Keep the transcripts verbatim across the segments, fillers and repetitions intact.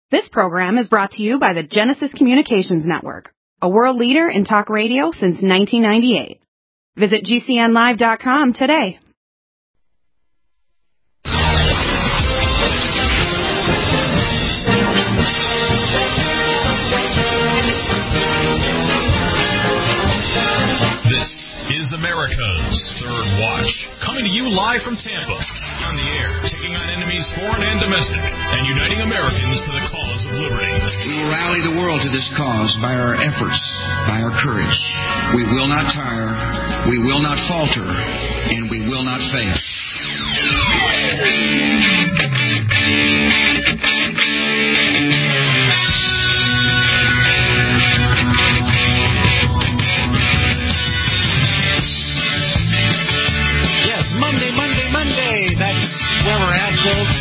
This program is brought to you by the Genesis Communications Network, a world leader in talk radio since nineteen ninety-eight. Visit G C N live dot com today. This is America's Third Watch, coming to you live from Tampa, on the air, taking on enemies foreign and domestic, and uniting Americans to the cause of liberty. We will rally the world to this cause by our efforts, by our courage. We will not tire, we will not falter, and we will not fail. Monday, Monday, Monday. That's where we're at, folks.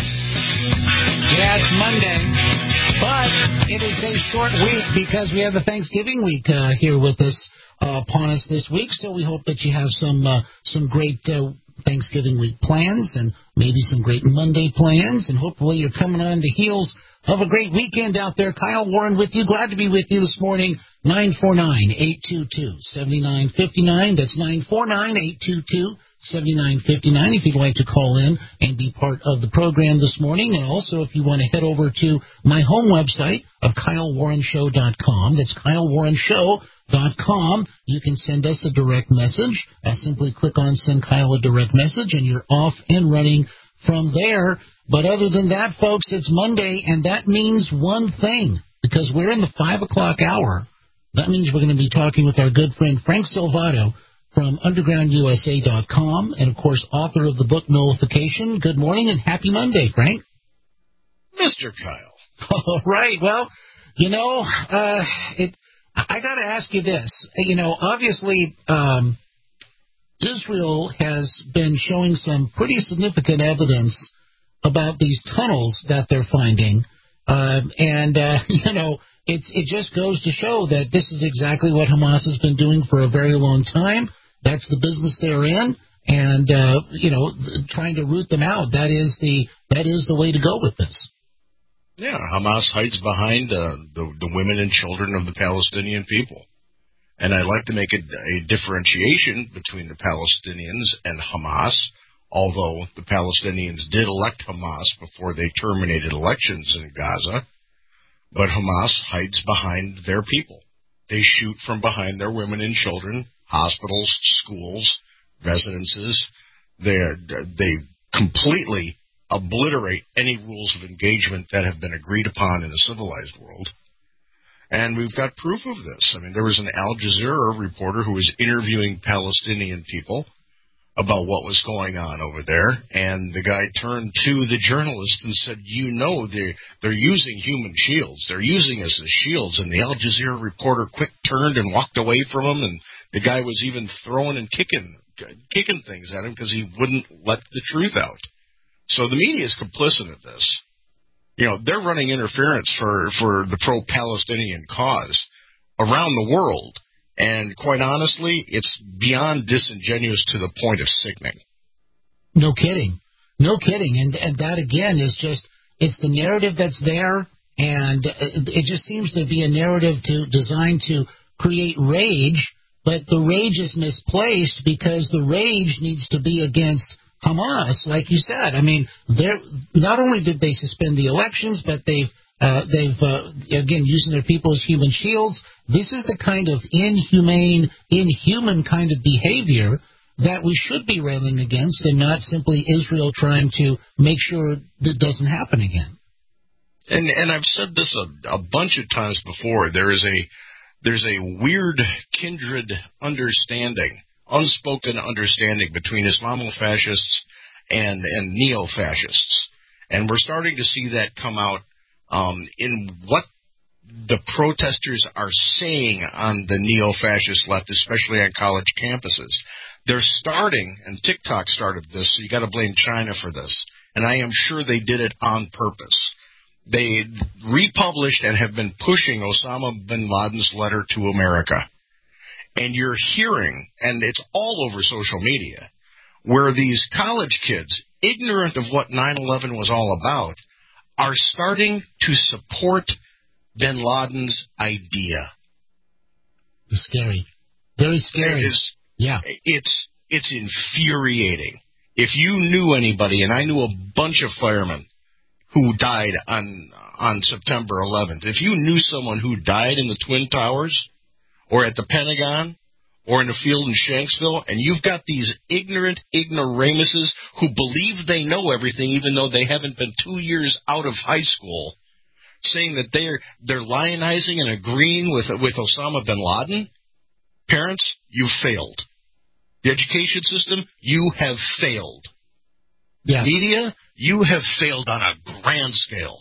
Yeah, it's Monday. But it is a short week because we have the Thanksgiving week uh, here with us uh, upon us this week. So we hope that you have some uh, some great uh, Thanksgiving week plans and maybe some great Monday plans. And hopefully you're coming on the heels of a great weekend out there. Kyle Warren with you. Glad to be with you this morning. nine four nine, eight two two, seven nine five nine. That's nine four nine, eight two two, seven nine five nine if you'd like to call in and be part of the program this morning. And also if you want to head over to my home website of Kyle Warren Show dot com. That's Kyle Warren Show dot com. You can send us a direct message. Uh, simply click on Send Kyle a Direct Message and you're off and running from there. But other than that, folks, it's Monday, and that means one thing, because we're in the five o'clock hour. That means we're going to be talking with our good friend Frank Salvato from underground U S A dot com and, of course, author of the book Nullification. Good morning and happy Monday, Frank. Mister Kyle. All right. Well, you know, uh, it. I got to ask you this. You know, obviously, um, Israel has been showing some pretty significant evidence about these tunnels that they're finding. Uh, and, uh, you know, It's, it just goes to show that this is exactly what Hamas has been doing for a very long time. That's the business they're in, and uh, you know, trying to root them out. That is the that is the way to go with this. Yeah, Hamas hides behind uh, the the women and children of the Palestinian people, and I'd like to make a, a differentiation between the Palestinians and Hamas. Although the Palestinians did elect Hamas before they terminated elections in Gaza. But Hamas hides behind their people. They shoot from behind their women and children, hospitals, schools, residences. They they completely obliterate any rules of engagement that have been agreed upon in a civilized world. And we've got proof of this. I mean, there was an Al Jazeera reporter who was interviewing Palestinian people about what was going on over there, and the guy turned to the journalist and said, you know, they're, they're using human shields. They're using us as shields. And the Al Jazeera reporter quick turned and walked away from him, and the guy was even throwing and kicking, kicking things at him because he wouldn't let the truth out. So the media is complicit of this. You know, they're running interference for, for the pro-Palestinian cause around the world. And quite honestly, it's beyond disingenuous to the point of sickening. No kidding. No kidding. And, and that, again, is just, it's the narrative that's there, and it just seems to be a narrative to designed to create rage, but the rage is misplaced because the rage needs to be against Hamas, like you said. I mean, they're, not only did they suspend the elections, but they've Uh, they've, uh, again, using their people as human shields. This is the kind of inhumane, inhuman kind of behavior that we should be railing against, and not simply Israel trying to make sure that doesn't happen again. And and I've said this a, a bunch of times before. There is a there's a weird kindred understanding, unspoken understanding between Islamofascists and, and neo-fascists. And we're starting to see that come out Um, in what the protesters are saying on the neo-fascist left, especially on college campuses. They're starting, and TikTok started this, so you got to blame China for this, and I am sure they did it on purpose. They republished and have been pushing Osama bin Laden's letter to America. And you're hearing, and it's all over social media, where these college kids, ignorant of what nine eleven was all about, are starting to support bin Laden's idea. It's scary. Very scary. It is, yeah. It's, it's infuriating. If you knew anybody, and I knew a bunch of firemen who died on on September eleventh, if you knew someone who died in the Twin Towers or at the Pentagon or in the field in Shanksville, and you've got these ignorant ignoramuses who believe they know everything even though they haven't been two years out of high school, saying that they're they're lionizing and agreeing with with Osama bin Laden, parents, you failed. The education system, you have failed. Yeah. Media, you have failed on a grand scale.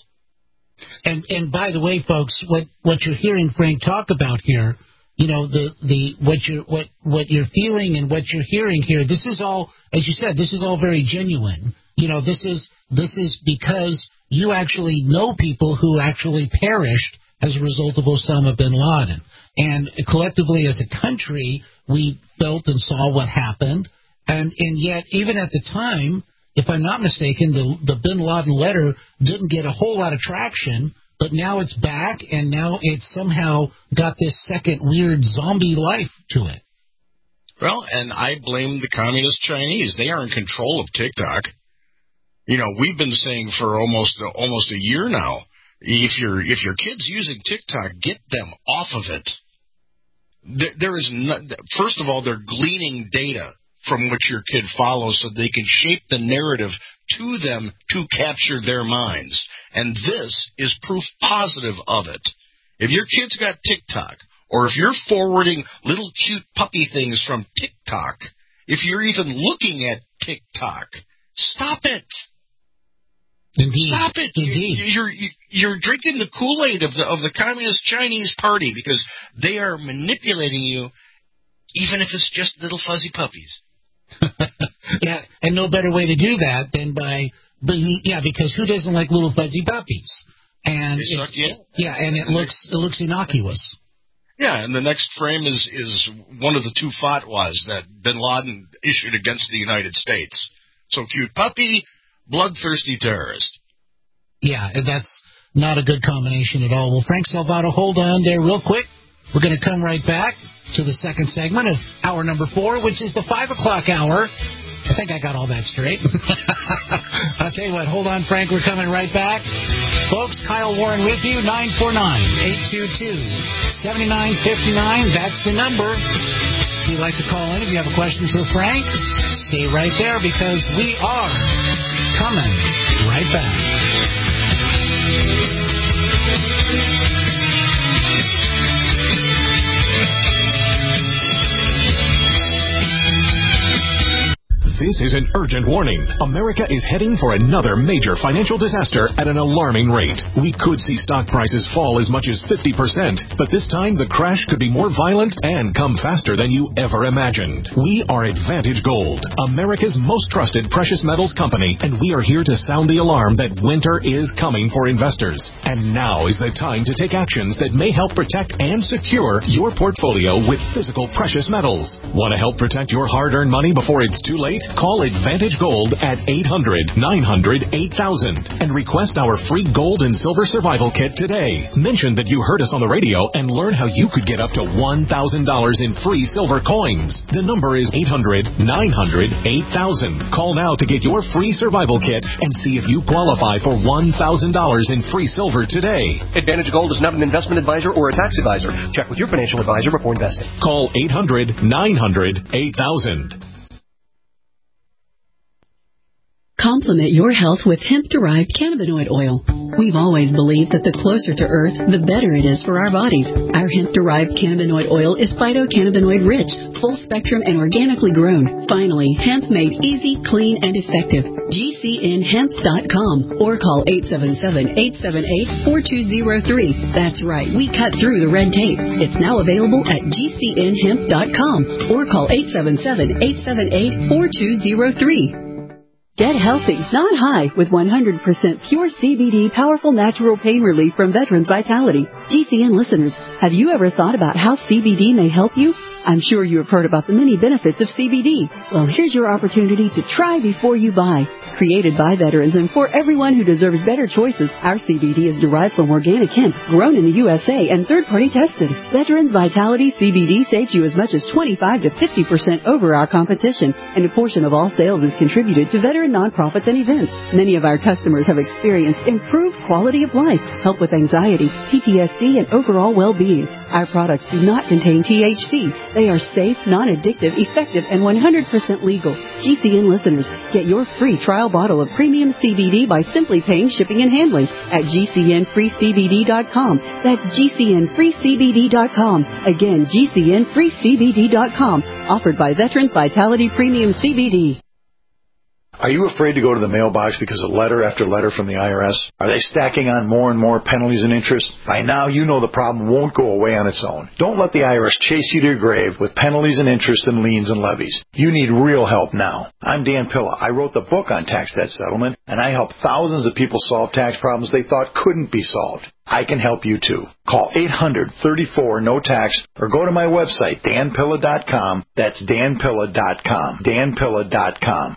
And and by the way, folks, what, what you're hearing Frank talk about here, you know, the, the what you're what what you're feeling and what you're hearing here, this is all, as you said, this is all very genuine. You know, this is this is because you actually know people who actually perished as a result of Osama bin Laden. And collectively as a country, we felt and saw what happened. And and yet, even at the time, if I'm not mistaken, the, the bin Laden letter didn't get a whole lot of traction, but now it's back, and now it's somehow got this second weird zombie life to it. Well, and I blame the communist Chinese. They are in control of TikTok. You know, we've been saying for almost almost a year now, if your if your kid's using TikTok, get them off of it. There, there is no, first of all, they're gleaning data from which your kid follows so they can shape the narrative to them to capture their minds. And this is proof positive of it. If your kid's got TikTok, or if you're forwarding little cute puppy things from TikTok, if you're even looking at TikTok, stop it. Indeed. Stop it. Indeed. You're, you're, you're drinking the Kool-Aid of the, of the Communist Chinese Party because they are manipulating you, even if it's just little fuzzy puppies. Yeah, and no better way to do that than by, yeah, because who doesn't like little fuzzy puppies? And They suck you in. Yeah, and it looks it looks innocuous. Yeah, and the next frame is is one of the two fatwas that bin Laden issued against the United States. So cute puppy, bloodthirsty terrorist. Yeah, and that's not a good combination at all. Well, Frank Salvato, hold on there real quick. We're going to come right back to the second segment of hour number four, which is the five o'clock hour. I think I got all that straight. I'll tell you what, hold on, Frank, we're coming right back. Folks, Kyle Warren with you, nine four nine, eight two two, seven nine five nine. That's the number. If you'd like to call in, if you have a question for Frank, stay right there because we are coming right back. This is an urgent warning. America is heading for another major financial disaster at an alarming rate. We could see stock prices fall as much as fifty percent, but this time the crash could be more violent and come faster than you ever imagined. We are Advantage Gold, America's most trusted precious metals company, and we are here to sound the alarm that winter is coming for investors. And now is the time to take actions that may help protect and secure your portfolio with physical precious metals. Want to help protect your hard-earned money before it's too late? Call Advantage Gold at eight hundred, nine hundred, eight thousand and request our free gold and silver survival kit today. Mention that you heard us on the radio and learn how you could get up to one thousand dollars in free silver coins. The number is eight hundred, nine hundred, eight thousand. Call now to get your free survival kit and see if you qualify for one thousand dollars in free silver today. Advantage Gold is not an investment advisor or a tax advisor. Check with your financial advisor before investing. Call eight hundred, nine hundred, eight thousand. Complement your health with hemp-derived cannabinoid oil. We've always believed that the closer to Earth, the better it is for our bodies. Our hemp-derived cannabinoid oil is phytocannabinoid-rich, full-spectrum, and organically grown. Finally, hemp made easy, clean, and effective. G C N hemp dot com or call eight seven seven, eight seven eight, four two zero three. That's right, we cut through the red tape. It's now available at G C N hemp dot com or call eight seven seven, eight seven eight, four two zero three. Get healthy, not high, with one hundred percent pure C B D powerful natural pain relief from Veterans Vitality. G C N listeners, have you ever thought about how C B D may help you? I'm sure you have heard about the many benefits of C B D. Well, here's your opportunity to try before you buy. Created by veterans and for everyone who deserves better choices, our C B D is derived from organic hemp, grown in the U S A and third-party tested. Veterans Vitality C B D saves you as much as twenty-five to fifty percent over our competition, and a portion of all sales is contributed to veteran nonprofits and events. Many of our customers have experienced improved quality of life, help with anxiety, P T S D, and overall well-being. Our products do not contain T H C. They are safe, non-addictive, effective, and one hundred percent legal. G C N listeners, get your free trial bottle of premium C B D by simply paying shipping and handling at G C N free C B D dot com. That's G C N free C B D dot com. Again, G C N free C B D dot com. Offered by Veterans Vitality Premium C B D. Are you afraid to go to the mailbox because of letter after letter from the I R S? Are they stacking on more and more penalties and interest? By now, you know the problem won't go away on its own. Don't let the I R S chase you to your grave with penalties and interest and liens and levies. You need real help now. I'm Dan Pilla. I wrote the book on tax debt settlement, and I help thousands of people solve tax problems they thought couldn't be solved. I can help you too. Call eight hundred, thirty-four, no tax or go to my website, dan pilla dot com. That's dan pilla dot com. dan pilla dot com.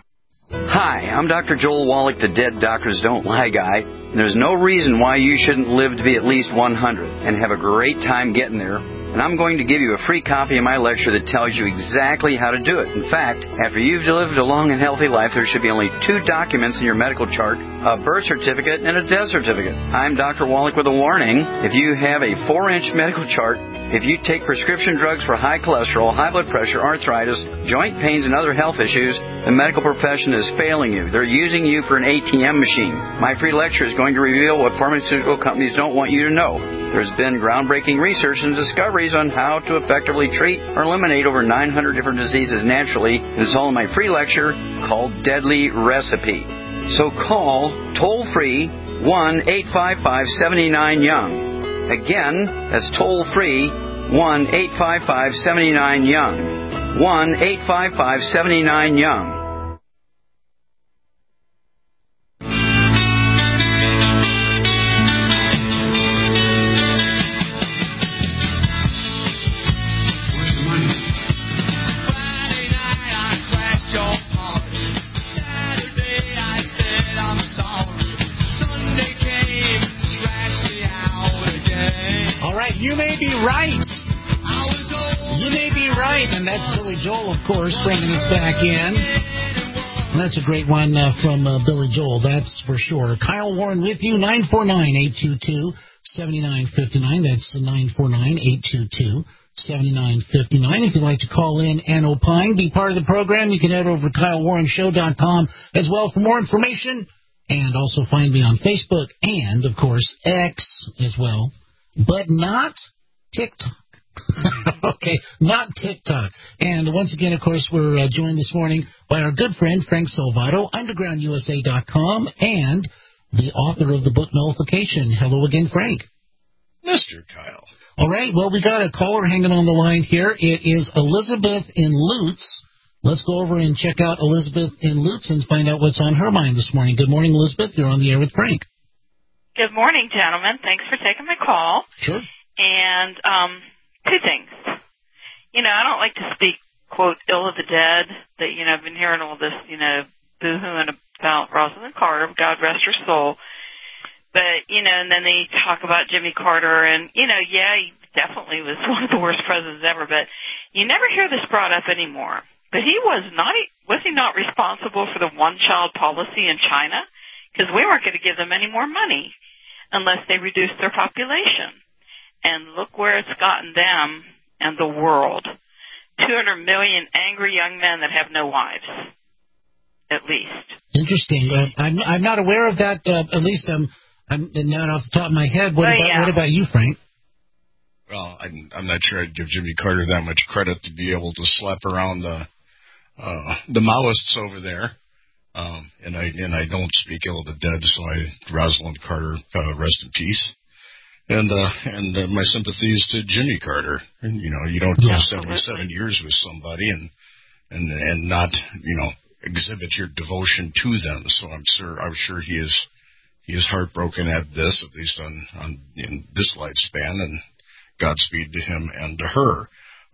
Hi, I'm Doctor Joel Wallach, the Dead Doctors Don't Lie guy, and there's no reason why you shouldn't live to be at least one hundred and have a great time getting there. And I'm going to give you a free copy of my lecture that tells you exactly how to do it. In fact, after you've lived a long and healthy life, there should be only two documents in your medical chart, a birth certificate and a death certificate. I'm Doctor Wallach with a warning. If you have a four-inch medical chart, if you take prescription drugs for high cholesterol, high blood pressure, arthritis, joint pains, and other health issues, the medical profession is failing you. They're using you for an A T M machine. My free lecture is going to reveal what pharmaceutical companies don't want you to know. There's been groundbreaking research and discoveries on how to effectively treat or eliminate over nine hundred different diseases naturally. It's all in my free lecture called Deadly Recipe. So call toll-free one eight five five, seven nine, young. Again, that's toll-free one eight five five, seven nine, young. one eight five five, seven nine, young. You may be right. You may be right. And that's Billy Joel, of course, bringing us back in. And that's a great one uh, from uh, Billy Joel, that's for sure. Kyle Warren with you, nine four nine, eight two two, seven nine five nine. That's nine four nine, eight two two, seven nine five nine. If you'd like to call in and opine, be part of the program, you can head over to kyle warren show dot com as well for more information. And also find me on Facebook and, of course, X as well. But not TikTok. Okay, not TikTok. And once again, of course, we're uh, joined this morning by our good friend, Frank Salvato, underground u s a dot com, and the author of the book Nullification. Hello again, Frank. Mister Kyle. All right, well, we got a caller hanging on the line here. It is Elizabeth in Lutz. Let's go over and check out Elizabeth in Lutz and find out what's on her mind this morning. Good morning, Elizabeth. You're on the air with Frank. Good morning, gentlemen. Thanks for taking my call. Sure. And um, two things. You know, I don't like to speak, quote, ill of the dead. That, you know, I've been hearing all this, you know, boo-hooing about Rosalind Carter, God rest her soul. But, you know, and then they talk about Jimmy Carter, and, you know, yeah, he definitely was one of the worst presidents ever, but you never hear this brought up anymore. But he was not, was he not responsible for the one-child policy in China? Because we weren't going to give them any more money unless they reduced their population. And look where it's gotten them and the world. two hundred million angry young men that have no wives, at least. Interesting. Uh, I'm, I'm not aware of that, uh, at least I'm, I'm not off the top of my head. What, oh, about, yeah. what about you, Frank? Well, I'm, I'm not sure I'd give Jimmy Carter that much credit to be able to slap around the uh, the Maoists over there. Um, and I and I don't speak ill of the dead, so I, Rosalind Carter, uh, rest in peace. And uh, and uh, my sympathies to Jimmy Carter. And, you know, you don't go yeah. seventy-seven years with somebody and and and not, you know, exhibit your devotion to them. So I'm sure I'm sure he is he is heartbroken at this, at least on on in this lifespan. And Godspeed to him and to her.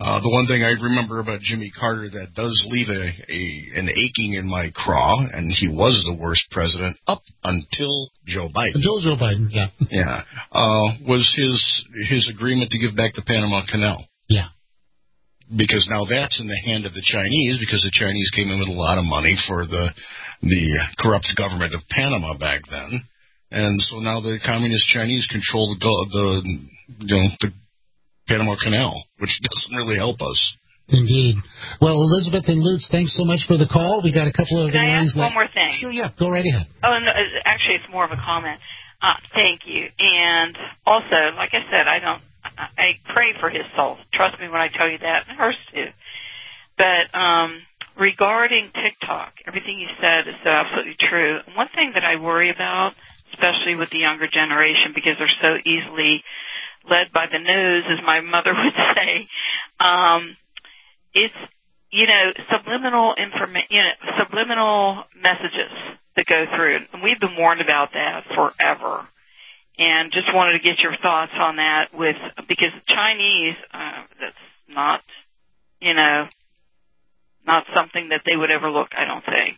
Uh, the one thing I remember about Jimmy Carter that does leave a, a an aching in my craw, and he was the worst president up until Joe Biden. Until Joe Biden, yeah. Yeah. Uh, was his his agreement to give back the Panama Canal. Yeah. Because now that's in the hand of the Chinese, because the Chinese came in with a lot of money for the the corrupt government of Panama back then. And so now the communist Chinese control the, the you know, the Panama Canal, which doesn't really help us. Indeed. Well, Elizabeth and Lutz, thanks so much for the call. We got a couple of Can the I lines ask one left. more thing? Sure, yeah. Go right ahead. Oh, no, actually, it's more of a comment. Uh, thank you. And also, like I said, I don't. I pray for his soul. Trust me when I tell you that. And hers too. But um, regarding TikTok, everything you said is so absolutely true. One thing that I worry about, especially with the younger generation, because they're so easily led by the news, as my mother would say, um, it's, you know, subliminal informa- you know, subliminal messages that go through. And we've been warned about that forever. And just wanted to get your thoughts on that with, because the Chinese, uh, that's not, you know, not something that they would overlook, I don't think.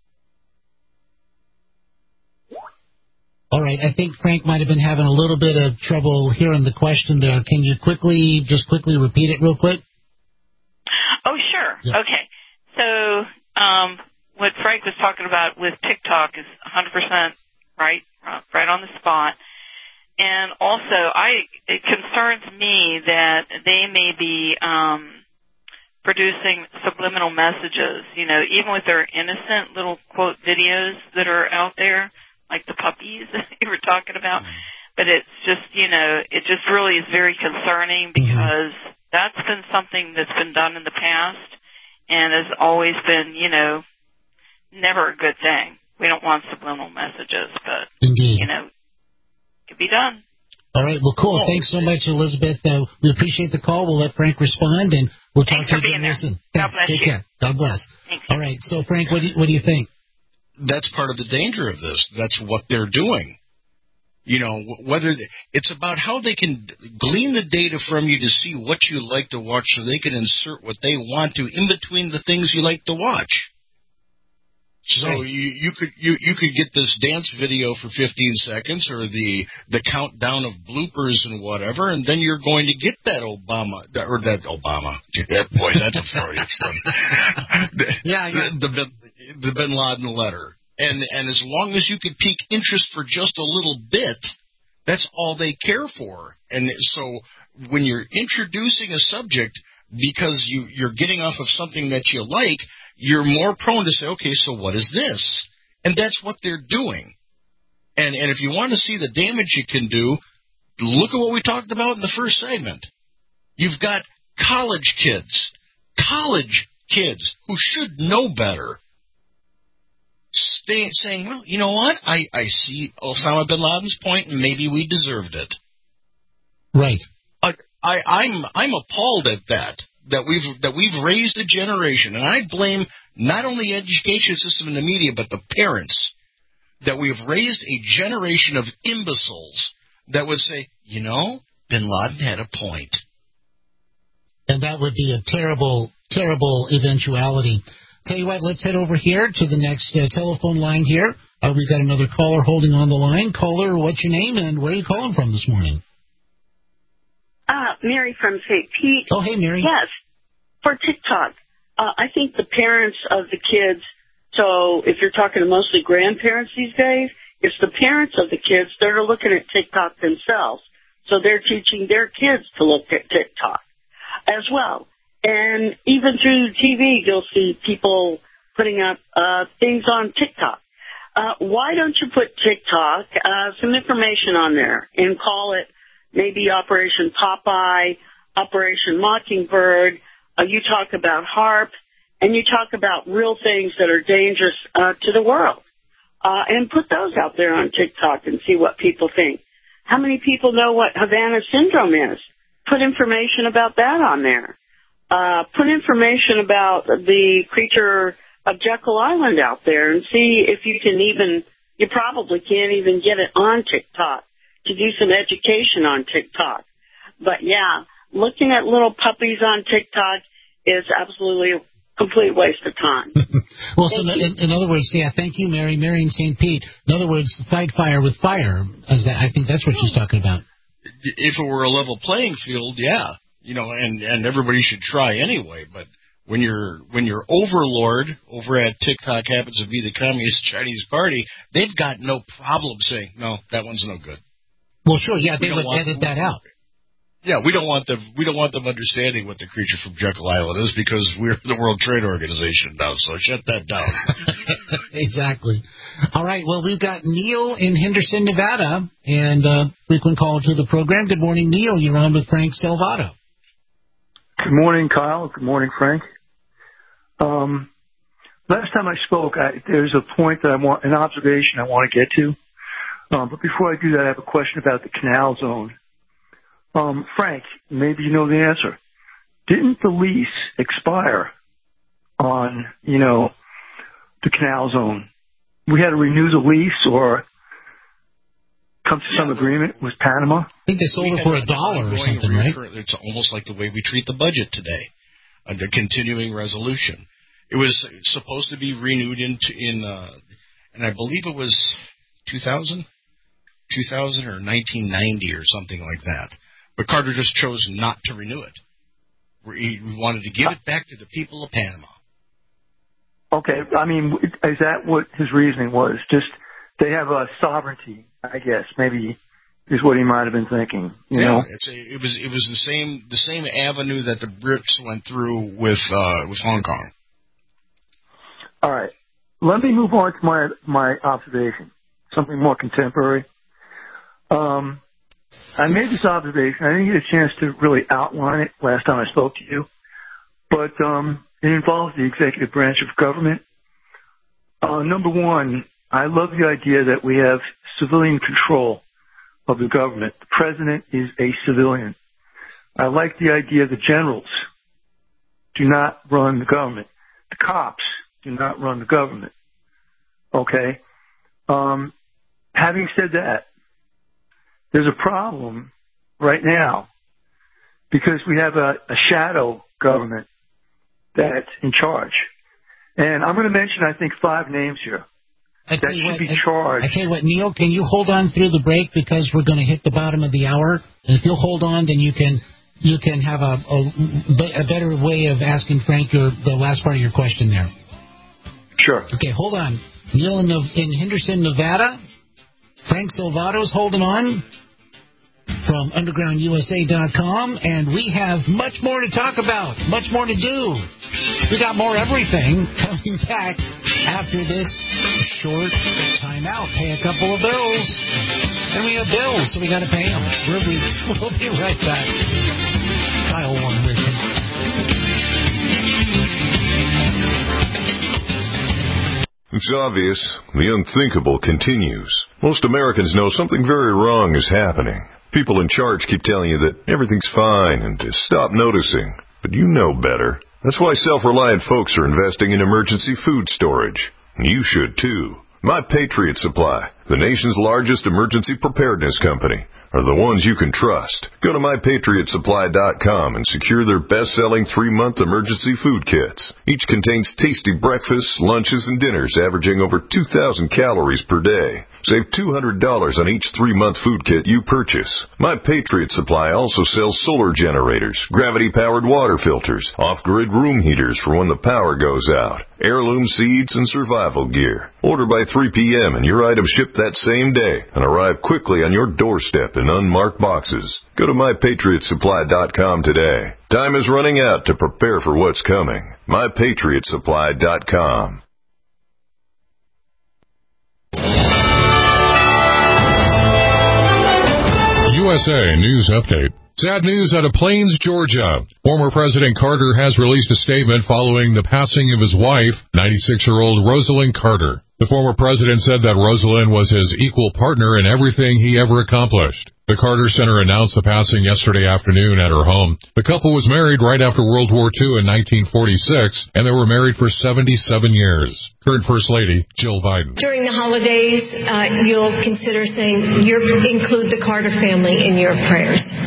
All right. I think Frank might have been having a little bit of trouble hearing the question there. Can you quickly, just quickly repeat it real quick? Oh, sure. Yeah. Okay. So um, what Frank was talking about with TikTok is one hundred percent right, right on the spot. And also, I it concerns me that they may be um, producing subliminal messages, you know, even with their innocent little, quote, videos that are out there, like the puppies that you were talking about. But it's just, you know, it just really is very concerning because mm-hmm. that's been something that's been done in the past and has always been, you know, never a good thing. We don't want subliminal messages, but, Indeed. you know, it could be done. All right. Well, cool. Thanks so much, Elizabeth. Uh, we appreciate the call. We'll let Frank respond, and we'll Thanks talk to you you again real soon. God Thanks. bless Take you. care. God bless. Thanks. All right. So, Frank, what do you, what do you think? That's part of the danger of this. That's what they're doing. You know, whether they, it's about how they can glean the data from you to see what you like to watch so they can insert what they want to in between the things you like to watch. So right. you, you could you, you could get this dance video for fifteen seconds or the the countdown of bloopers and whatever, and then you're going to get that Obama or that Obama. Boy, that's a Freudian slip. Yeah, yeah. The, the the Bin Laden letter, and and as long as you could pique interest for just a little bit, that's all they care for. And so when you're introducing a subject because you you're getting off of something that you like, you're more prone to say, okay, so what is this? And that's what they're doing. And and if you want to see the damage you can do, look at what we talked about in the first segment. You've got college kids, college kids who should know better, stay, saying, well, you know what? I, I see Osama bin Laden's point, and maybe we deserved it. Right. I, I, I'm I'm appalled at that. That we've that we've raised a generation, and I blame not only the education system and the media, but the parents, that we've raised a generation of imbeciles that would say, you know, Bin Laden had a point. And that would be a terrible, terrible eventuality. Tell you what, let's head over here to the next uh, telephone line here. Uh, we've got another caller holding on the line. Caller, what's your name and where are you calling from this morning? Uh, Mary from Saint Pete. Oh, hey, Mary. Yes. For TikTok, uh, I think the parents of the kids, so if you're talking to mostly grandparents these days, it's the parents of the kids that are looking at TikTok themselves. So they're teaching their kids to look at TikTok as well. And even through T V, you'll see people putting up uh, things on TikTok. Uh, why don't you put TikTok, uh, some information on there and call it maybe Operation Popeye, Operation Mockingbird. Uh, you talk about HAARP, and you talk about real things that are dangerous uh, to the world. Uh, and put those out there on TikTok and see what people think. How many people know what Havana Syndrome is? Put information about that on there. Uh, put information about the creature of Jekyll Island out there and see if you can even, you probably can't even get it on TikTok, to do some education on TikTok. But, yeah, looking at little puppies on TikTok is absolutely a complete waste of time. Well, so in, in other words, yeah, thank you, Mary, Mary in Saint Pete. In other words, fight fire with fire. Is that, I think that's what she's talking about. If it were a level playing field, yeah, you know, and, and everybody should try anyway. But when your when your overlord over at TikTok happens to be the Communist Chinese Party, they've got no problem saying, no, that one's no good. Well, sure, yeah, they would edit that out. Yeah, we don't want them. We don't want them understanding what the creature from Jekyll Island is because we're the World Trade Organization now. So shut that down. Exactly. All right. Well, we've got Neil in Henderson, Nevada, and uh, frequent caller to the program. Good morning, Neil. You're on with Frank Salvato. Good morning, Kyle. Good morning, Frank. Um, last time I spoke, I, there's a point that I want, an observation I want to get to. Um, but before I do that, I have a question about the canal zone. Um, Frank, maybe you know the answer. Didn't the lease expire on, you know, the canal zone? We had to renew the lease or come to yeah, some agreement with Panama? I think they sold it for a dollar or something, right? It's almost like the way we treat the budget today, under continuing resolution. It was supposed to be renewed in, in uh, and I believe it was two thousand, two thousand or nineteen ninety or something like that. But Carter just chose not to renew it. We wanted to give it back to the people of Panama. Okay, I mean, is that what his reasoning was? Just they have a sovereignty, I guess. Maybe is what he might have been thinking. You yeah, know? it's a, it was it was the same the same avenue that the Brits went through with uh, with Hong Kong. All right, let me move on to my my observation. Something more contemporary. Um. I made this observation. I didn't get a chance to really outline it last time I spoke to you, but um, it involves the executive branch of government. Uh, number one, I love the idea that we have civilian control of the government. The president is a civilian. I like the idea the generals do not run the government. The cops do not run the government. Okay? Um, having said that, there's a problem right now because we have a, a shadow government that's in charge. And I'm going to mention, I think, five names here I that should what, be I, charged. I tell you what, Neil, can you hold on through the break because we're going to hit the bottom of the hour? And if you'll hold on, then you can you can have a, a, a better way of asking Frank your, the last part of your question there. Sure. Okay, hold on. Neil in, the, in Henderson, Nevada. Frank Salvato's holding on from underground U S A dot com, and we have much more to talk about, much more to do. We got more everything coming back after this short timeout. Pay a couple of bills, and we have bills, so we got to pay them. We'll be, we'll be right back. Kyle Warren with you. It's obvious. The unthinkable continues. Most Americans know something very wrong is happening. People in charge keep telling you that everything's fine and to stop noticing. But you know better. That's why self-reliant folks are investing in emergency food storage. You should too. My Patriot Supply, the nation's largest emergency preparedness company, are the ones you can trust. Go to my patriot supply dot com and secure their best-selling three-month emergency food kits. Each contains tasty breakfasts, lunches, and dinners averaging over two thousand calories per day. Save two hundred dollars on each three-month food kit you purchase. My Patriot Supply also sells solar generators, gravity-powered water filters, off-grid room heaters for when the power goes out, heirloom seeds, and survival gear. Order by three p.m. and your items ship that same day and arrive quickly on your doorstep in unmarked boxes. Go to my patriot supply dot com today. Time is running out to prepare for what's coming. my patriot supply dot com. U S A News Update. Sad news out of Plains, Georgia. Former President Carter has released a statement following the passing of his wife, ninety-six-year-old Rosalind Carter. The former president said that Rosalind was his equal partner in everything he ever accomplished. The Carter Center announced the passing yesterday afternoon at her home. The couple was married right after World War Two in nineteen forty-six, and they were married for seventy-seven years. Current First Lady, Jill Biden. During the holidays, uh, you'll consider saying, you're, include the Carter family in your prayers.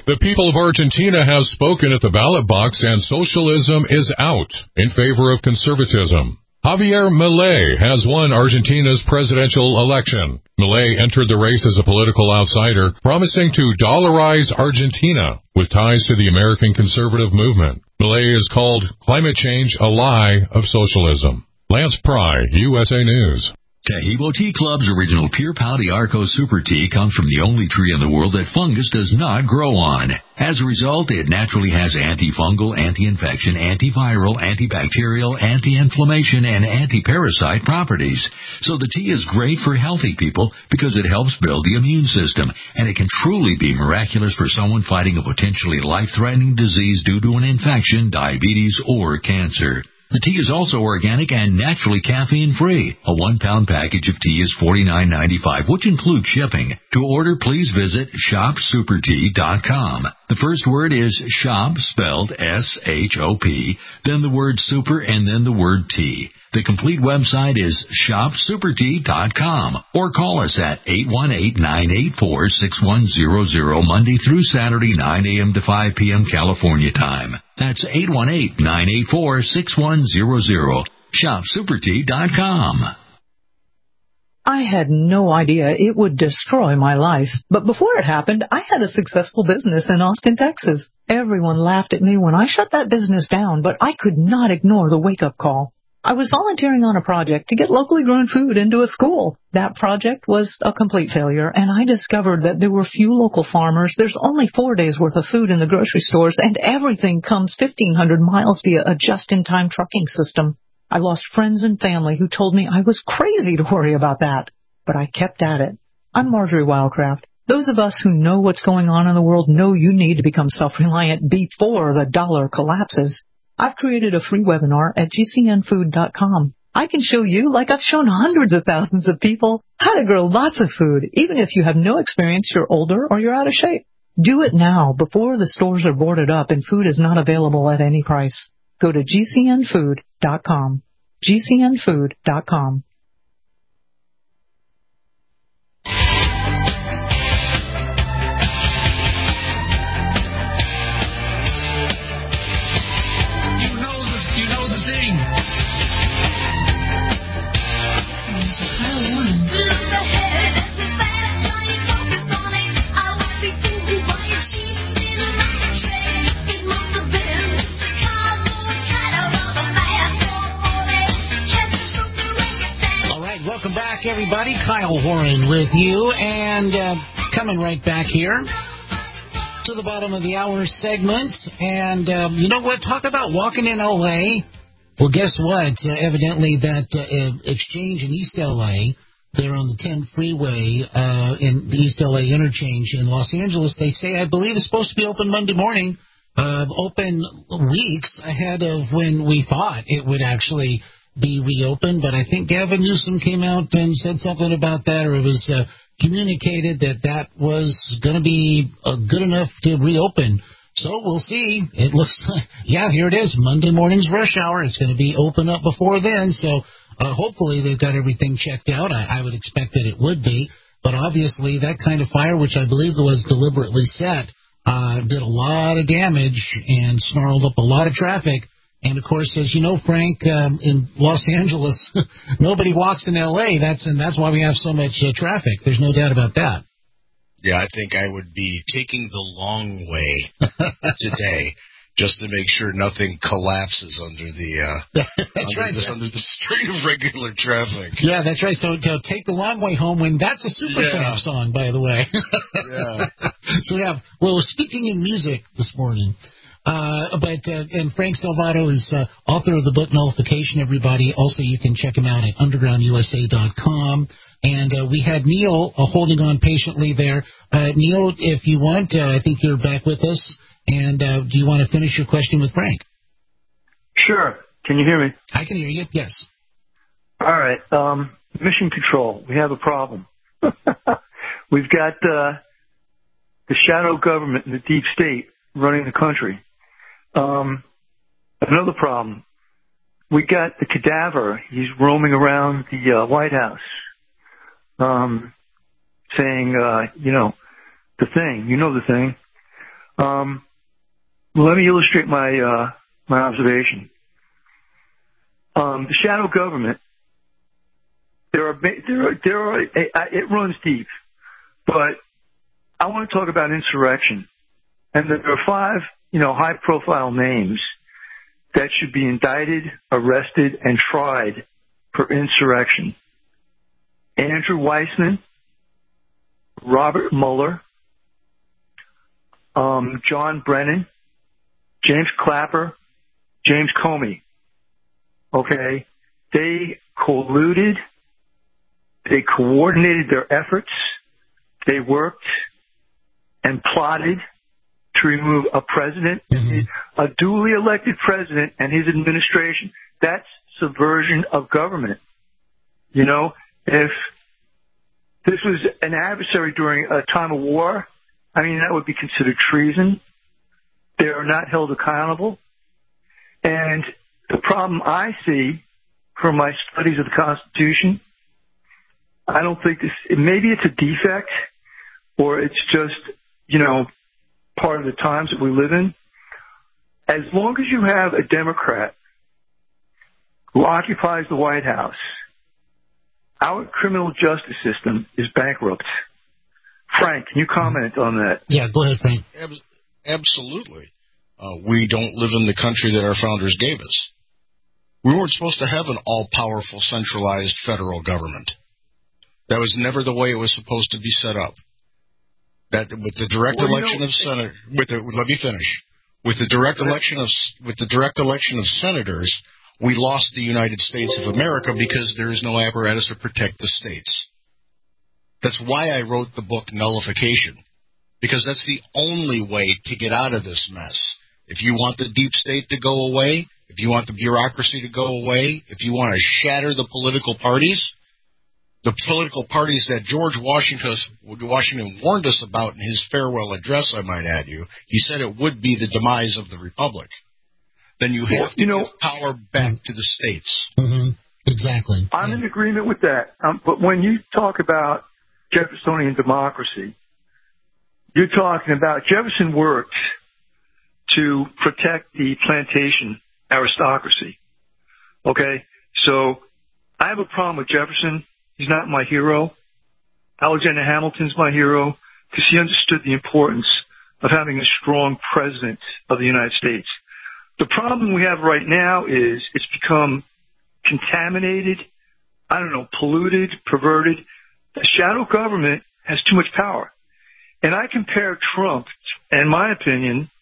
The people of Argentina have spoken at the ballot box, and socialism is out in favor of conservatism. Javier Milei has won Argentina's presidential election. Milei entered the race as a political outsider, promising to dollarize Argentina with ties to the American conservative movement. Milei has called climate change a lie of socialism. Lance Pry, U S A News. Tahibo Tea Club's original Pure Pau Arco Super Tea comes from the only tree in the world that fungus does not grow on. As a result, it naturally has antifungal, anti-infection, antiviral, antibacterial, anti-inflammation, and anti-parasite properties. So the tea is great for healthy people because it helps build the immune system, and it can truly be miraculous for someone fighting a potentially life-threatening disease due to an infection, diabetes, or cancer. The tea is also organic and naturally caffeine-free. A one-pound package of tea is forty-nine ninety-five, which includes shipping. To order, please visit shop super tea dot com. The first word is shop, spelled S H O P, then the word super, and then the word tea. The complete website is shop super tea dot com, or call us at eight one eight, nine eight four, six one zero zero Monday through Saturday, nine a.m. to five p.m. California time. That's eight one eight, nine eight four, six one zero zero. shop super tea dot com. I had no idea it would destroy my life, but before it happened, I had a successful business in Austin, Texas. Everyone laughed at me when I shut that business down, but I could not ignore the wake-up call. I was volunteering on a project to get locally grown food into a school. That project was a complete failure, and I discovered that there were few local farmers. There's only four days' worth of food in the grocery stores, and everything comes fifteen hundred miles via a just-in-time trucking system. I lost friends and family who told me I was crazy to worry about that, but I kept at it. I'm Marjorie Wildcraft. Those of us who know what's going on in the world know you need to become self-reliant before the dollar collapses. I've created a free webinar at G C N food dot com. I can show you, like I've shown hundreds of thousands of people, how to grow lots of food, even if you have no experience, you're older, or you're out of shape. Do it now, before the stores are boarded up and food is not available at any price. Go to G C N food dot com. G C N food dot com. Everybody, Kyle Warren with you, and uh, coming right back here to the bottom of the hour segment. And um, you know what? Talk about walking in L A. Well, guess what? Uh, evidently, that uh, exchange in East L A, they're on the ten freeway uh, in the East L A interchange in Los Angeles. They say, I believe, it's supposed to be open Monday morning, uh, open weeks ahead of when we thought it would actually be reopened, but I think Gavin Newsom came out and said something about that, or it was uh, communicated that that was going to be uh, good enough to reopen. So we'll see. It looks like, yeah, here it is, Monday morning's rush hour. It's going to be open up before then, so uh, hopefully they've got everything checked out. I, I would expect that it would be, but obviously that kind of fire, which I believe was deliberately set, uh, did a lot of damage and snarled up a lot of traffic. And, of course, as you know, Frank, um, in Los Angeles, nobody walks in L A. That's and that's why we have so much uh, traffic. There's no doubt about that. Yeah, I think I would be taking the long way today just to make sure nothing collapses under the uh, that's under, right. this, under the street of regular traffic. Yeah, that's right. So to take the long way home, when that's a Supertramp yeah. song, by the way. yeah. So we have, well, we're speaking in music this morning. Uh, but, uh, and Frank Salvato is uh, author of the book Nullification, everybody. Also, you can check him out at underground U S A dot com. And uh, we had Neil uh, holding on patiently there. Uh, Neil, if you want, uh, I think you're back with us. And uh, do you want to finish your question with Frank? Sure. Can you hear me? I can hear you, yes. All right. Um, mission control. We have a problem. We've got uh, the shadow government and the deep state running the country. Um, another problem. We got the cadaver. He's roaming around the uh, White House, um, saying, uh, you know, the thing. You know the thing. Um, let me illustrate my uh, my observation. Um, the shadow government. There are there are, there are it runs deep, but I want to talk about insurrection, and there are five you know high profile names that should be indicted, arrested, and tried for insurrection. Andrew Weissman, Robert Mueller, um, John Brennan, James Clapper, James Comey. Okay, they colluded, they coordinated their efforts, they worked and plotted to remove a president, mm-hmm. a duly elected president and his administration. That's subversion of government. You know, if this was an adversary during a time of war, I mean, that would be considered treason. They are not held accountable. And the problem I see from my studies of the Constitution, I don't think this, maybe it's a defect or it's just, you know, part of the times that we live in. As long as you have a Democrat who occupies the White House, our criminal justice system is bankrupt. Frank, can you comment on that? Yeah, go ahead, Frank. Ab- absolutely. Uh, we don't live in the country that our founders gave us. We weren't supposed to have an all-powerful, centralized federal government. That was never the way it was supposed to be set up. That with the direct well, election you know, of senator, with the, let me finish. With the direct election of with the direct election of senators, we lost the United States of America because there is no apparatus to protect the states. That's why I wrote the book Nullification, because that's the only way to get out of this mess. If you want the deep state to go away, if you want the bureaucracy to go away, if you want to shatter the political parties, the political parties that George Washington, Washington warned us about in his farewell address, I might add you, he said it would be the demise of the republic. Then you have well, to you know, give power back to the states. Mm-hmm. Exactly. I'm yeah. in agreement with that. Um, but when you talk about Jeffersonian democracy, you're talking about Jefferson worked to protect the plantation aristocracy. Okay? So I have a problem with Jefferson. He's not my hero. Alexander Hamilton's my hero because he understood the importance of having a strong president of the United States. The problem we have right now is it's become contaminated, I don't know, polluted, perverted. The shadow government has too much power. And I compare Trump, in my opinion,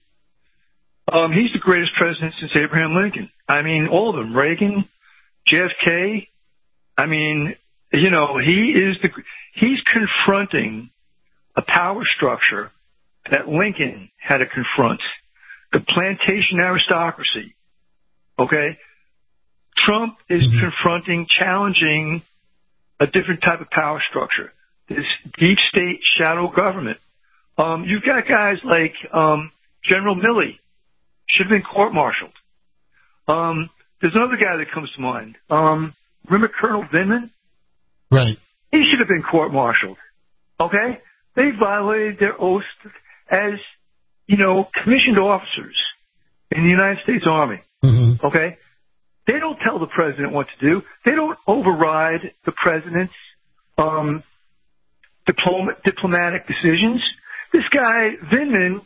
um, he's the greatest president since Abraham Lincoln. I mean, all of them, Reagan, J F K. I mean, you know, he is the, he's confronting a power structure that Lincoln had to confront. The plantation aristocracy, okay? Trump is mm-hmm. confronting, challenging a different type of power structure, this deep state shadow government. Um, you've got guys like um, General Milley, should have been court-martialed. Um, there's another guy that comes to mind. Um, remember Colonel Vindman? Right. He should have been court-martialed, okay? They violated their oath as you know, commissioned officers in the United States Army, mm-hmm. okay? They don't tell the president what to do. They don't override the president's um, diplom- diplomatic decisions. This guy, Vindman,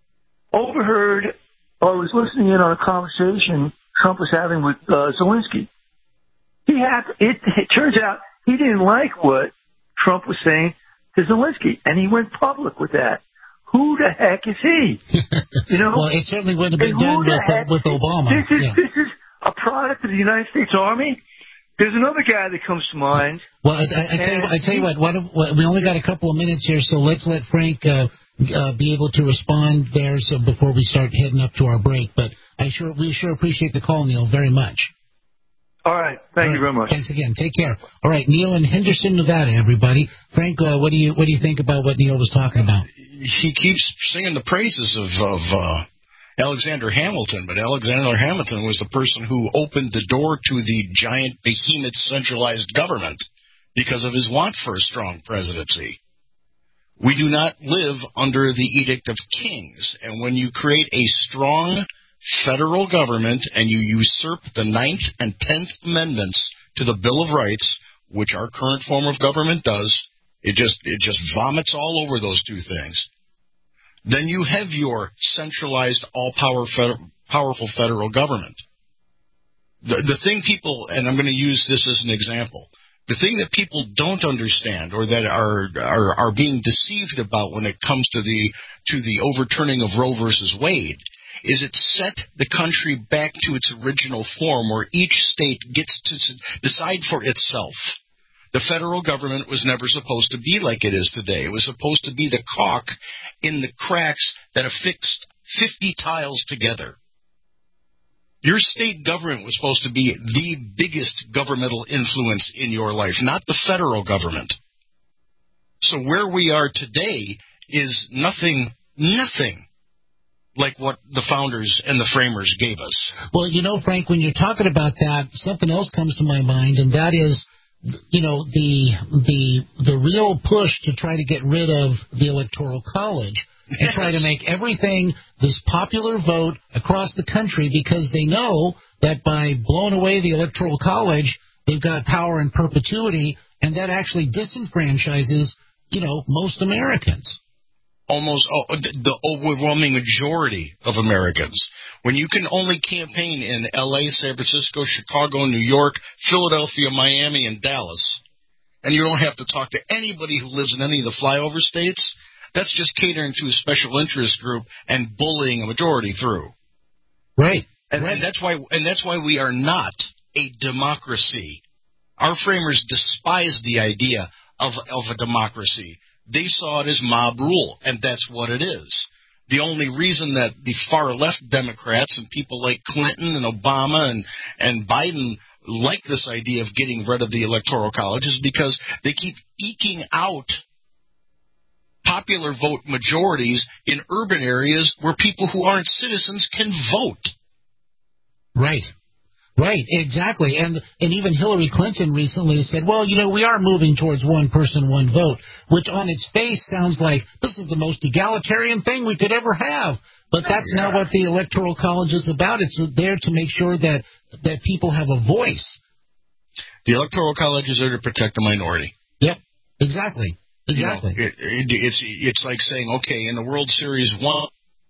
overheard or was listening in on a conversation Trump was having with uh, Zelensky. He had, it, it turns out he didn't like what Trump was saying to Zelensky, and he went public with that. Who the heck is he? You know, well, it certainly wouldn't have been done with, uh, with Obama. This is yeah. this is a product of the United States Army. There's another guy that comes to mind. Well, I, I, I, tell, you, I tell you what, what, what, we only got a couple of minutes here, so let's let Frank uh, uh, be able to respond there. So before we start heading up to our break, but I sure we sure appreciate the call, Neil, very much. All right. Thank All right. you very much. Thanks again. Take care. All right. Neil in Henderson, Nevada, everybody. Frank, uh, what do you what do you think about what Neil was talking about? He keeps singing the praises of, of uh, Alexander Hamilton, but Alexander Hamilton was the person who opened the door to the giant behemoth centralized government because of his want for a strong presidency. We do not live under the edict of kings. And when you create a strong federal government and you usurp the Ninth and Tenth Amendments to the Bill of Rights, which our current form of government does, it just it just vomits all over those two things, then you have your centralized, all-power, feder- powerful federal government. The, the thing people, and I'm going to use this as an example, the thing that people don't understand or that are, are are being deceived about when it comes to the to the overturning of Roe versus Wade is it set the country back to its original form where each state gets to decide for itself. The federal government was never supposed to be like it is today. It was supposed to be the caulk in the cracks that affixed fifty tiles together. Your state government was supposed to be the biggest governmental influence in your life, not the federal government. So where we are today is nothing, nothing like what the founders and the framers gave us. Well, you know, Frank, when you're talking about that, something else comes to my mind, and that is, you know, the the the real push to try to get rid of the Electoral College and try to make everything this popular vote across the country, because they know that by blowing away the Electoral College, they've got power in perpetuity, and that actually disenfranchises, you know, most Americans. Almost oh, the overwhelming majority of Americans. When you can only campaign in L A, San Francisco, Chicago, New York, Philadelphia, Miami, and Dallas, and you don't have to talk to anybody who lives in any of the flyover states, that's just catering to a special interest group and bullying a majority through. Right. And, right. and that's why and that's why we are not a democracy. Our framers despised the idea of, of a democracy. They saw it as mob rule, and that's what it is. The only reason that the far-left Democrats and people like Clinton and Obama and, and Biden like this idea of getting rid of the Electoral College is because they keep eking out popular vote majorities in urban areas where people who aren't citizens can vote. Right. Right, exactly. And and even Hillary Clinton recently said, well, you know, we are moving towards one person, one vote, which on its face sounds like this is the most egalitarian thing we could ever have. But that's yeah. not what the Electoral College is about. It's there to make sure that, that people have a voice. The Electoral College is there to protect the minority. Yep, exactly. Exactly. You know, it, it, it's, it's like saying, okay, in the World Series, one...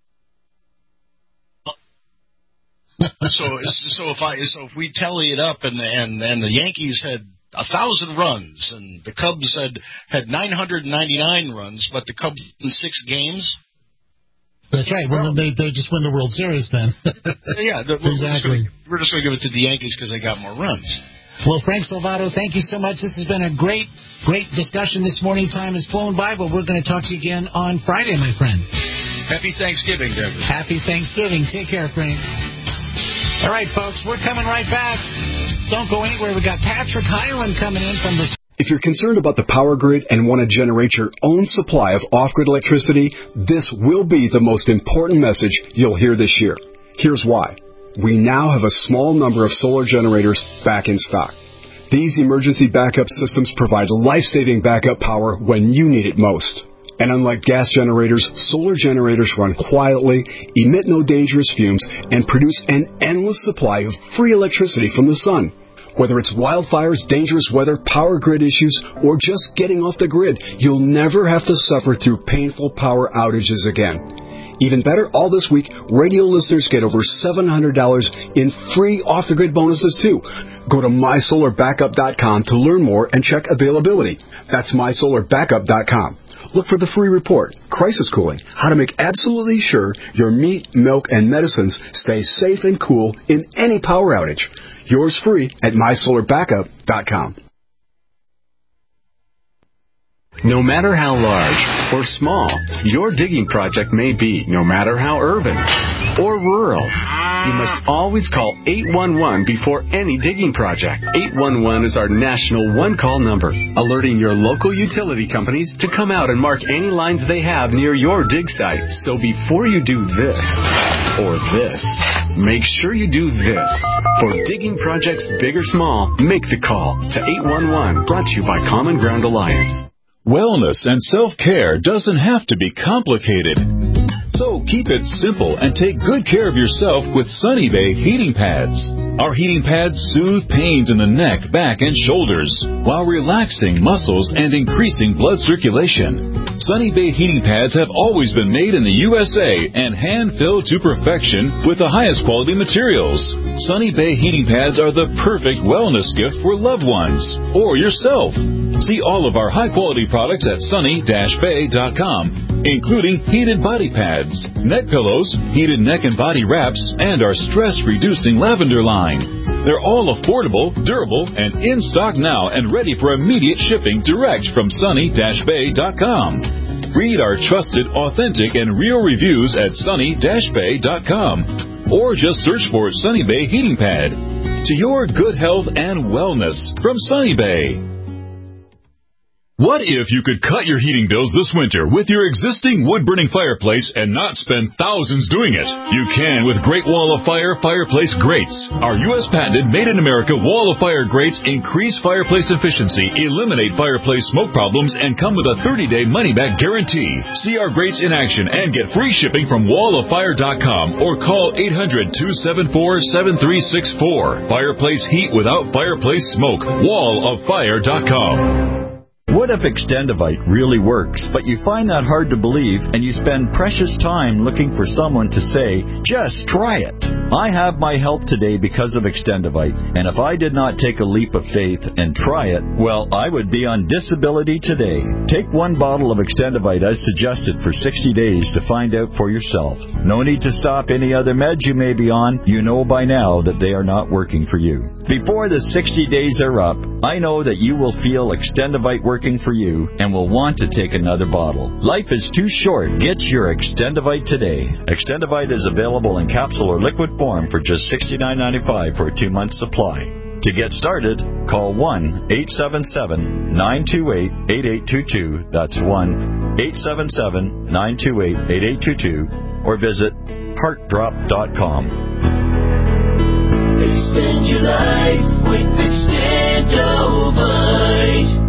so so if I so if we tally it up and and and the Yankees had a thousand runs and the Cubs had had nine hundred ninety nine runs, but the Cubs in six games. That's right. Well, they they just win the World Series then. yeah, the, exactly. We're just going to give it to the Yankees because they got more runs. Well, Frank Salvato, thank you so much. This has been a great great discussion this morning. Time has flown by, but we're going to talk to you again on Friday, my friend. Happy Thanksgiving, Denver. Happy Thanksgiving. Take care, Frank. All right, folks, we're coming right back. Don't go anywhere. We got Patrick Hyland coming in from the... If you're concerned about the power grid and want to generate your own supply of off-grid electricity, this will be the most important message you'll hear this year. Here's why. We now have a small number of solar generators back in stock. These emergency backup systems provide life-saving backup power when you need it most. And unlike gas generators, solar generators run quietly, emit no dangerous fumes, and produce an endless supply of free electricity from the sun. Whether it's wildfires, dangerous weather, power grid issues, or just getting off the grid, you'll never have to suffer through painful power outages again. Even better, all this week, radio listeners get over seven hundred dollars in free off-the-grid bonuses, too. Go to my solar backup dot com to learn more and check availability. That's my solar backup dot com. Look for the free report, Crisis Cooling, how to make absolutely sure your meat, milk, and medicines stay safe and cool in any power outage. Yours free at my solar backup dot com. No matter how large or small your digging project may be, no matter how urban or rural, you must always call eight one one before any digging project. eight one one is our national one-call number, alerting your local utility companies to come out and mark any lines they have near your dig site. So before you do this or this, make sure you do this. For digging projects big or small, make the call to eight one one, brought to you by Common Ground Alliance. Wellness and self-care doesn't have to be complicated. So keep it simple and take good care of yourself with Sunny Bay heating pads. Our heating pads soothe pains in the neck, back, and shoulders while relaxing muscles and increasing blood circulation. Sunny Bay heating pads have always been made in the U S A and hand-filled to perfection with the highest quality materials. Sunny Bay heating pads are the perfect wellness gift for loved ones or yourself. See all of our high-quality products at sunny dash bay dot com, including heated body pads, neck pillows, heated neck and body wraps, and our stress-reducing lavender line. They're all affordable, durable, and in stock now and ready for immediate shipping direct from sunny dash bay dot com. Read our trusted, authentic, and real reviews at sunny dash bay dot com, or just search for Sunny Bay Heating Pad. To your good health and wellness from Sunny Bay. What if you could cut your heating bills this winter with your existing wood-burning fireplace and not spend thousands doing it? You can with Great Wall of Fire fireplace grates. Our U S patented made-in-America Wall of Fire grates increase fireplace efficiency, eliminate fireplace smoke problems, and come with a thirty-day money-back guarantee. See our grates in action and get free shipping from wall of fire dot com or call eight hundred, two seven four, seven three six four. Fireplace heat without fireplace smoke. wall of fire dot com. What if Extendivite really works, but you find that hard to believe and you spend precious time looking for someone to say, just try it? I have my help today because of Extendivite, and if I did not take a leap of faith and try it, well, I would be on disability today. Take one bottle of Extendivite as suggested for sixty days to find out for yourself. No need to stop any other meds you may be on. You know by now that they are not working for you. Before the sixty days are up, I know that you will feel Extendivite working for you and will want to take another bottle. Life is too short. Get your Extendivite today. Extendivite is available in capsule or liquid form for just sixty-nine ninety-five for a two-month supply. To get started, call one eight seven seven, nine two eight, eight eight two two. That's one eight seven seven, nine two eight, eight eight two two, or visit heart drop dot com. Extend your life with Extendivite.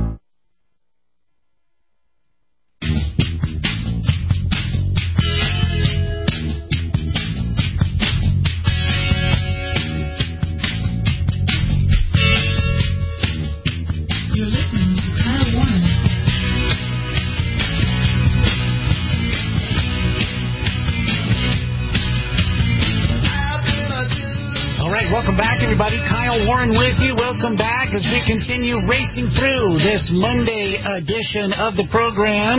Welcome back, everybody. Kyle Warren with you. Welcome back as we continue racing through this Monday edition of the program.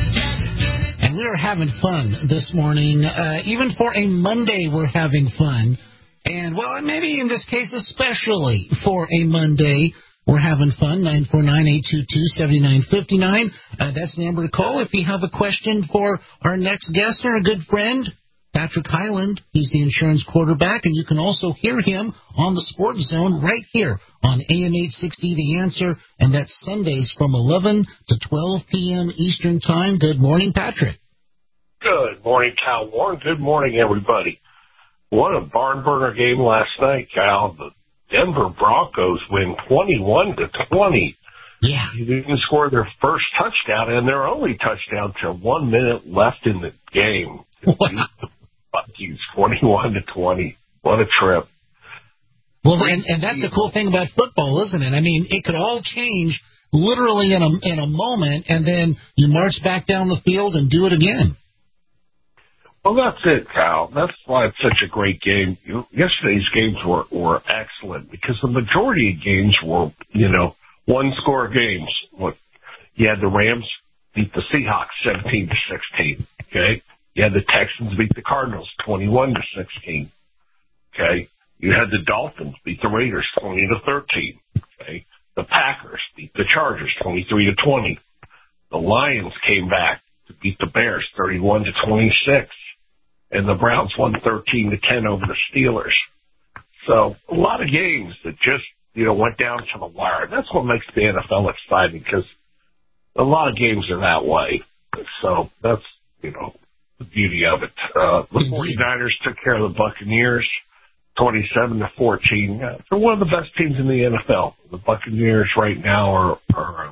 And we are having fun this morning. Uh, even for a Monday, we're having fun. And, well, maybe in this case, especially for a Monday, we're having fun. nine four nine, eight two two, seven nine five nine. Uh, that's the number to call if you have a question for our next guest or a good friend. Patrick Hyland, he's the insurance quarterback, and you can also hear him on the Sports Zone right here on A M eight sixty The Answer, and that's Sundays from eleven to twelve p.m. Eastern Time. Good morning, Patrick. Good morning, Kyle Warren. Good morning, everybody. What a barn burner game last night, Kyle. The Denver Broncos win twenty-one to twenty. Yeah. They didn't score their first touchdown, and their only touchdown till one minute left in the game. Bucky's twenty-one to twenty. What a trip. Well, and, and that's the cool thing about football, isn't it? I mean, it could all change literally in a in a moment, and then you march back down the field and do it again. Well, that's it, Kyle. That's why it's such a great game. Yesterday's games were, were excellent because the majority of games were, you know, one-score games. Look, you had the Rams beat the Seahawks seventeen to sixteen, okay? You had the Texans beat the Cardinals twenty-one to sixteen. Okay. You had the Dolphins beat the Raiders twenty to thirteen. Okay. The Packers beat the Chargers twenty-three to twenty. The Lions came back to beat the Bears thirty-one to twenty-six. And the Browns won thirteen to ten over the Steelers. So a lot of games that just, you know, went down to the wire. That's what makes the N F L exciting because a lot of games are that way. So that's, you know, the beauty of it. Uh, the forty-niners took care of the Buccaneers, twenty-seven to fourteen. Uh, they're one of the best teams in the N F L. The Buccaneers right now are, are a,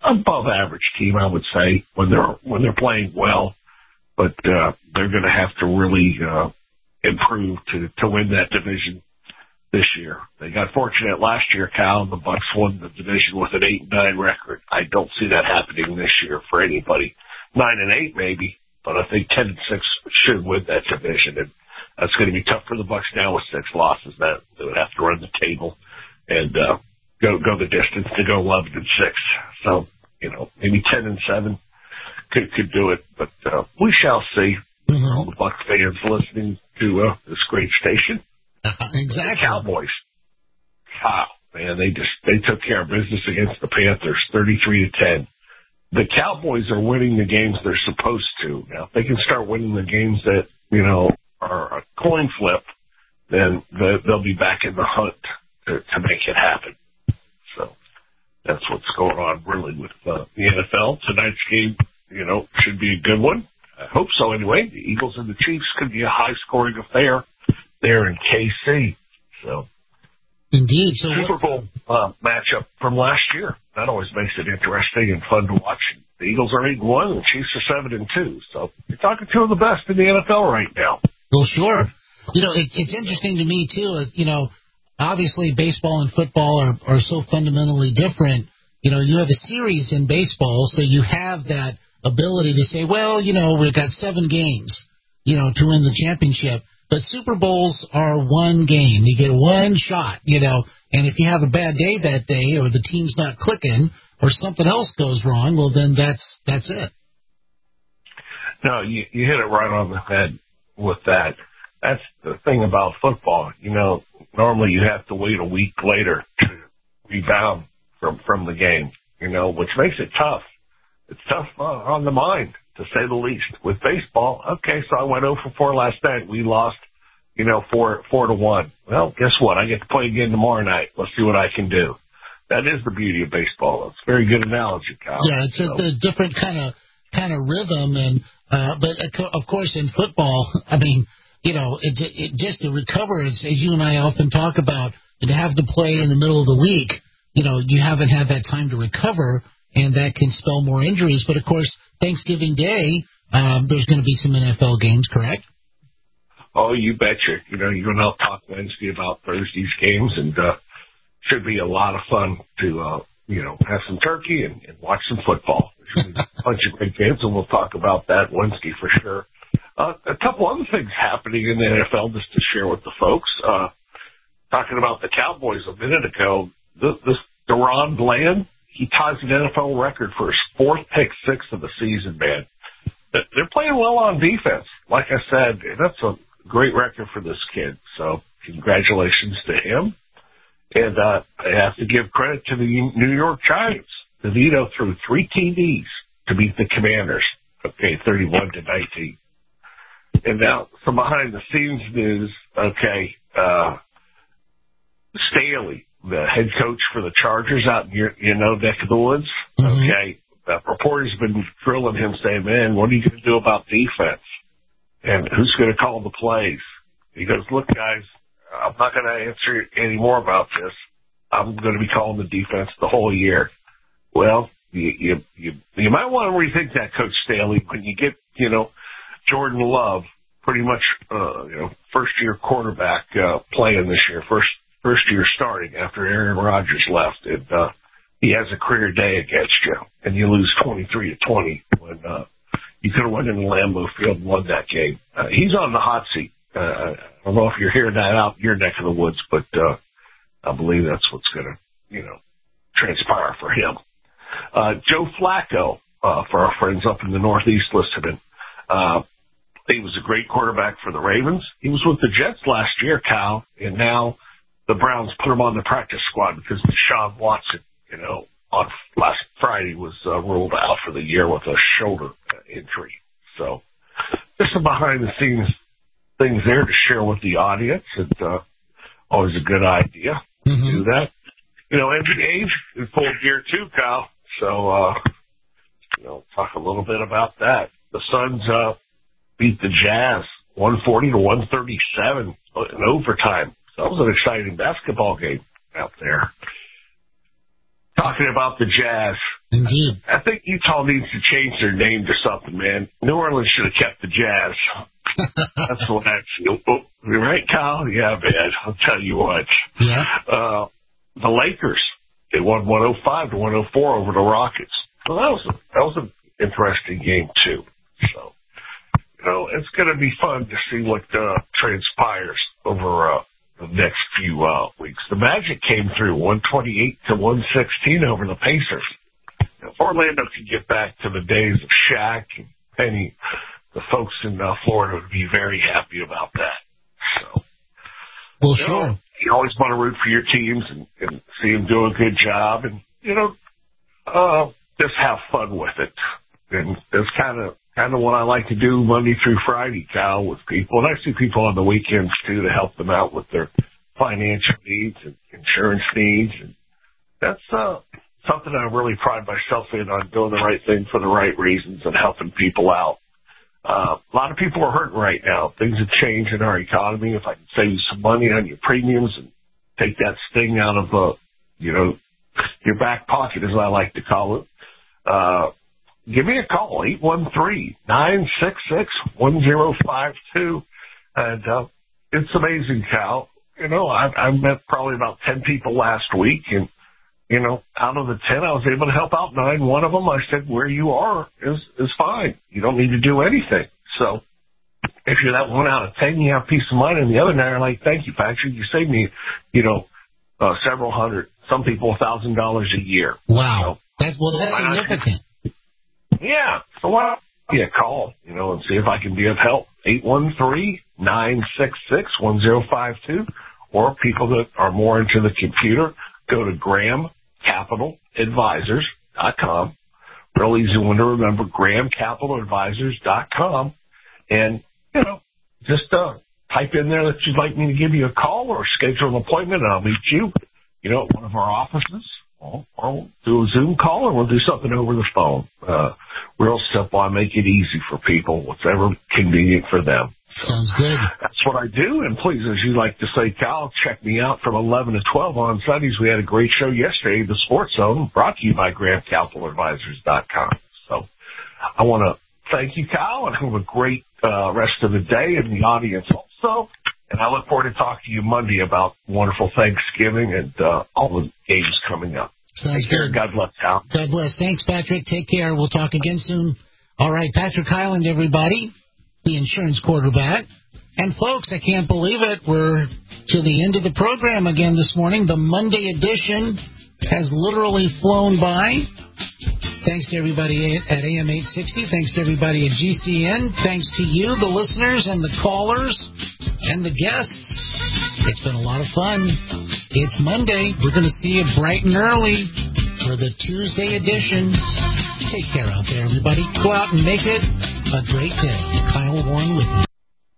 above average team, I would say, when they're when they're playing well. But uh, they're going to have to really uh, improve to to win that division this year. They got fortunate last year, Kyle. The Bucks won the division with an eight and nine record. I don't see that happening this year for anybody. Nine and eight maybe, but I think ten and six should win that division, and that's going to be tough for the Bucks now with six losses. That they would have to run the table and uh, go go the distance to go eleven and six. So you know maybe ten and seven could could do it, but uh, we shall see. Mm-hmm. All the Bucks fans listening to uh, this great station. Exactly. The Cowboys. Wow, man, they just they took care of business against the Panthers, thirty-three to ten. The Cowboys are winning the games they're supposed to. Now, if they can start winning the games that you know are a coin flip, then they'll be back in the hunt to, to make it happen. So that's what's going on really with uh, the N F L. Tonight's game, you know, should be a good one. I hope so. Anyway, the Eagles and the Chiefs could be a high-scoring affair there in K C. So, indeed, so Super Bowl uh, matchup from last year. That always makes it interesting and fun to watch. The Eagles are eight and one, and the Chiefs are seven and two. So you're talking two of the best in the N F L right now. Well, sure. You know, it, it's interesting to me too. Is, you know, obviously baseball and football are are so fundamentally different. You know, you have a series in baseball, so you have that ability to say, well, you know, we've got seven games, you know, to win the championship. But Super Bowls are one game. You get one shot, you know, and if you have a bad day that day or the team's not clicking or something else goes wrong, well, then that's that's it. No, you, you hit it right on the head with that. That's the thing about football. You know, normally you have to wait a week later to rebound from, from the game, you know, which makes it tough. It's tough uh, on the mind, to say the least. With baseball, okay, so I went oh for four last night. We lost, you know, four four to one. Well, guess what? I get to play again tomorrow night. Let's see what I can do. That is the beauty of baseball. It's a very good analogy, Kyle. Yeah, it's a, so. a different kind of kind of rhythm, and uh, but of course in football, I mean, you know, it, it just to recover, as you and I often talk about, to have to play in the middle of the week. You know, you haven't had that time to recover. And that can spell more injuries. But, of course, Thanksgiving Day, um, there's going to be some N F L games, correct? Oh, you betcha. You know, you're going to talk Wednesday about Thursday's games, and uh, should be a lot of fun to, uh, you know, have some turkey and, and watch some football. There's a bunch of great games, and we'll talk about that Wednesday for sure. Uh, a couple other things happening in the N F L just to share with the folks. Uh, talking about the Cowboys a minute ago, this, this DaRon Bland, he ties an N F L record for his fourth pick six of the season, man. They're playing well on defense. Like I said, that's a great record for this kid. So congratulations to him. And uh, I have to give credit to the New York Giants. DeVito threw three T Ds to beat the Commanders. Okay, thirty-one to nineteen. And now some behind the scenes news. Okay, uh, Staley, the head coach for the Chargers out in your, you know, neck of the woods. Mm-hmm. Okay. The reporter's been drilling him saying, man, what are you going to do about defense? And who's going to call the plays? He goes, look, guys, I'm not going to answer any more about this. I'm going to be calling the defense the whole year. Well, you, you, you, you might want to rethink that, Coach Staley, when you get, you know, Jordan Love, pretty much, uh, you know, first year quarterback, uh, playing this year, first, First year starting after Aaron Rodgers left, and uh, he has a career day against you, and you lose twenty-three to twenty when uh, you could have went in the Lambeau Field and won that game. Uh, he's on the hot seat. Uh, I don't know if you're hearing that out in your neck of the woods, but uh, I believe that's what's going to, you know, transpire for him. Uh, Joe Flacco, uh, for our friends up in the Northeast listening, uh, he was a great quarterback for the Ravens. He was with the Jets last year, Kyle, and now the Browns put him on the practice squad because Deshaun Watson, you know, on last Friday was uh, ruled out for the year with a shoulder injury. So there's some behind-the-scenes things there to share with the audience. It's uh, always a good idea mm-hmm. to do that. You know, N B A in full gear too, Kyle. So, uh, you know, talk a little bit about that. The Suns uh, beat the Jazz one forty to one thirty-seven in overtime. That was an exciting basketball game out there. Talking about the Jazz, Indeed. I think Utah needs to change their name to something, man. New Orleans should have kept the Jazz. That's what I feel. Oh, you're right, Kyle? Yeah, man. I'll tell you what. Yeah. Uh, the Lakers, they won one oh five to one oh four over the Rockets. So that was a, that was an interesting game, too. So, you know, it's going to be fun to see what uh, transpires over uh, the next few uh, weeks. The Magic came through one twenty-eight to one sixteen over the Pacers. If Orlando could get back to the days of Shaq and Penny, the folks in uh, Florida would be very happy about that. So, well, you sure. know, you always want to root for your teams and, and see them do a good job, and you know, uh, just have fun with it. And that's kind of kind of what I like to do Monday through Friday, Cal, with people. And I see people on the weekends too to help them out with their financial needs and insurance needs, and that's uh. something I really pride myself in, on doing the right thing for the right reasons and helping people out. Uh, a lot of people are hurting right now. Things have changed in our economy. If I can save you some money on your premiums and take that sting out of, uh, you know, your back pocket, as I like to call it, uh, give me a call, eight one three, nine six six, one zero five two. And, uh, it's amazing, Cal. You know, I, I met probably about ten people last week, and you know, out of the ten, I was able to help out nine. One of them, I said, where you are is, is fine. You don't need to do anything. So if you're that one out of ten, you have peace of mind. And the other nine are like, thank you, Patrick. You saved me, you know, uh, several hundred, some people a thousand dollars a year. Wow. So, that's, well, that's significant. Yeah. So why not give me a call, you know, and see if I can be of help. eight one three, nine six six, one zero five two. Or people that are more into the computer, go to Graham Capital Advisors dot com. Real easy one to remember, Graham Capital Advisors dot com. And, you know, just uh, type in there that you'd like me to give you a call or schedule an appointment, and I'll meet you, you know, at one of our offices. Or we'll do a Zoom call, or we'll do something over the phone. Uh, real simple. I make it easy for people, whatever convenient for them. Sounds good. That's what I do. And please, as you like to say, Kyle, check me out from eleven to twelve on Sundays. We had a great show yesterday, The Sports Zone, brought to you by Graham Capital Advisors dot com. So I want to thank you, Kyle, and have a great uh, rest of the day, and the audience also. And I look forward to talking to you Monday about wonderful Thanksgiving and uh, all the games coming up. Sounds Take care. good. God bless, Kyle. God bless. Thanks, Patrick. Take care. We'll talk again soon. All right, Patrick Hyland, everybody, the insurance quarterback. And, folks, I can't believe it. We're to the end of the program again this morning. The Monday edition has literally flown by. Thanks to everybody at A M eight sixty. Thanks to everybody at G C N. Thanks to you, the listeners, and the callers, and the guests. It's been a lot of fun. It's Monday. We're going to see you bright and early for the Tuesday edition. Take care out there, everybody. Go out and make it a great day. Kyle Warren with me.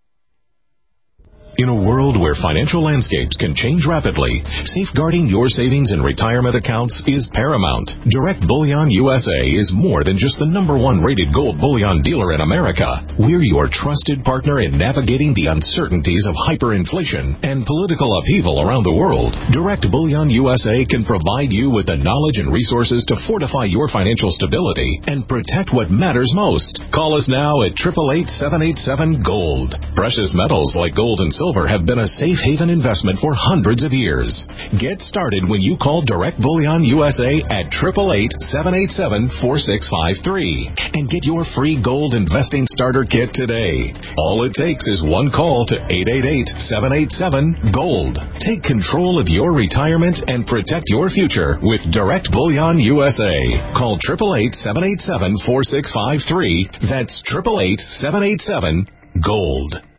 In a world where financial landscapes can change rapidly, safeguarding your savings and retirement accounts is paramount. Direct Bullion U S A is more than just the number one rated gold bullion dealer in America. We're your trusted partner in navigating the uncertainties of hyperinflation and political upheaval around the world. Direct Bullion U S A can provide you with the knowledge and resources to fortify your financial stability and protect what matters most. Call us now at eight eight eight, seven eight seven, GOLD. Precious metals like gold and silver have been a safe haven investment for hundreds of years. Get started when you call Direct Bullion U S A at eight eight eight, seven eight seven, four six five three and get your free gold investing starter kit today. All it takes is one call to eight eight eight, seven eight seven, GOLD. Take control of your retirement and protect your future with Direct Bullion U S A. Call eight eight eight, seven eight seven, four six five three. That's eight eight eight, seven eight seven, GOLD.